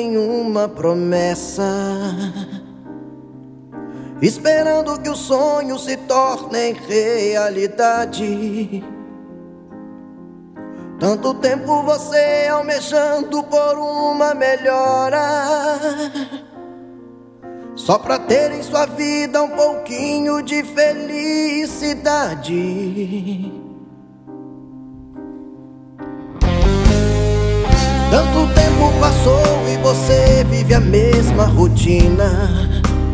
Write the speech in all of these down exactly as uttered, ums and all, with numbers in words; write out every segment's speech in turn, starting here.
nenhuma promessa, esperando que os sonhos se tornem realidade. Tanto tempo você almejando por uma melhora, só pra ter em sua vida um pouquinho de felicidade. Tanto tempo passou e você vive a mesma rotina.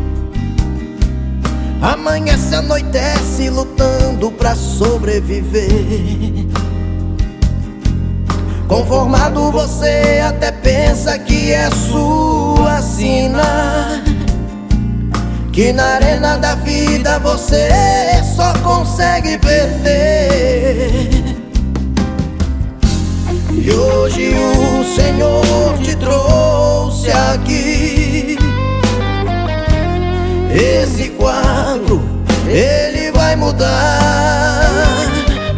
Amanhece, anoitece, lutando pra sobreviver. Conformado você até pensa que é sua sina, que na arena da vida você só consegue perder. E hoje o Senhor te trouxe aqui. Esse quadro, ele vai mudar.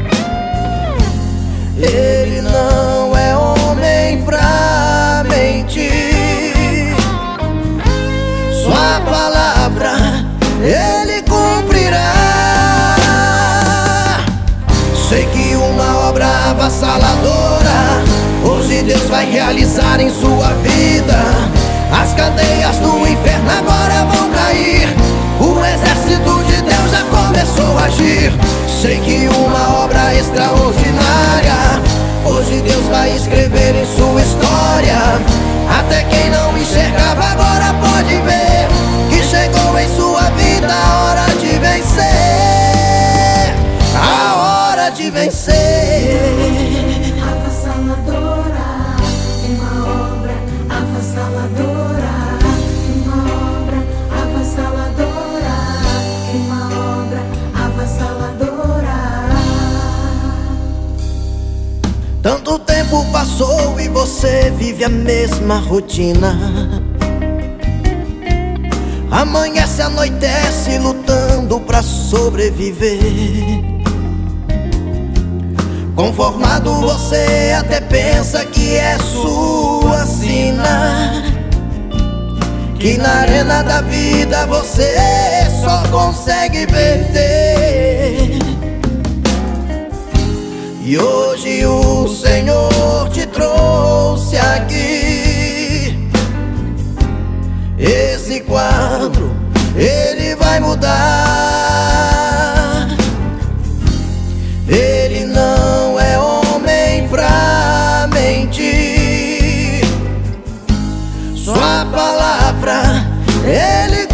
Ele não é homem pra mentir. Sua palavra ele cumprirá. Sei que uma obra avassaladora hoje Deus vai realizar em sua vida. As cadeias do inferno agora vão cair. O exército de Deus já começou a agir. Sei que uma obra extraordinária hoje Deus vai escrever em sua história. Até quem não enxergava agora pode ver que chegou em sua vida a hora de vencer. A hora de vencer. Avassaladora, uma obra avassaladora, uma obra avassaladora, uma obra avassaladora. Tanto tempo passou e você vive a mesma rotina. Amanhece, anoitece, lutando pra sobreviver. Conformado você até pensa que é sua sina, que na arena da vida você só consegue perder. E hoje o Senhor te trouxe aqui. Esse quadro, ele vai mudar. Ele não é homem pra mentir. Sua palavra ele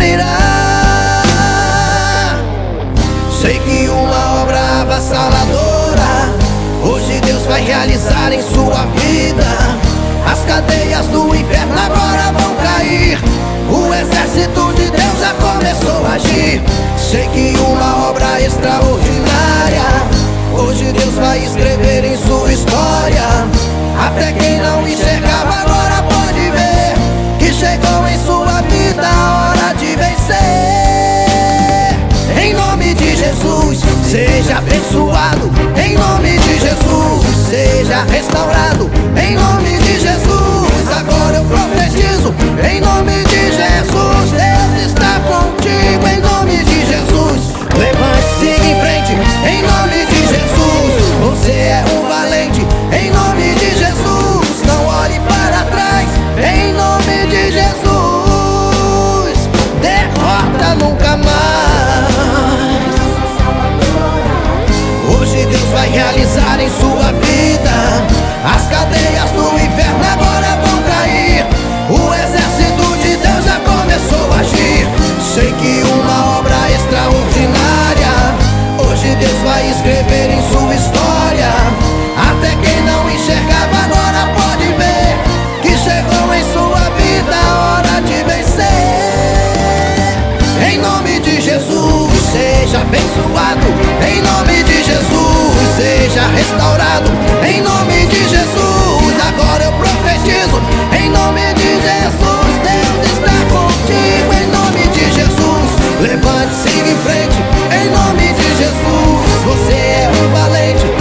cumprirá. Sei que uma obra avassaladora hoje Deus vai realizar em sua vida. As cadeias do inferno agora vão cair. O exército de Deus já começou a agir. Sei que uma obra extraordinária hoje Deus vai escrever em sua história. Até quem não enxergava agora pode ver que chegou em sua vida a hora de vencer. Em nome de Jesus, seja abençoado. Em nome de Jesus, seja restaurado. Em nome de Jesus, agora eu profetizo. Em nome de Jesus, Deus está contigo. Em nome de Jesus, levante, siga em frente. Em nome de Jesus, você é um valente. Em nome de Jesus, não olhe para trás. Em nome de Jesus, derrota nunca mais. Hoje Deus vai realizar em sua vida. As cadeias do inferno agora vão cair. O exército de Deus já começou a agir. Sei que uma obra extraordinária hoje Deus vai escrever em sua história. Até quem não enxergava agora pode ver que chegou em sua vida a hora de vencer. Em nome de Jesus, seja abençoado. Em nome de Jesus, seja restaurado. Em nome de Jesus, agora eu profetizo. Em nome de Jesus, Deus está contigo. Em nome de Jesus, levante, siga em frente. Em nome de Jesus, você é um valente.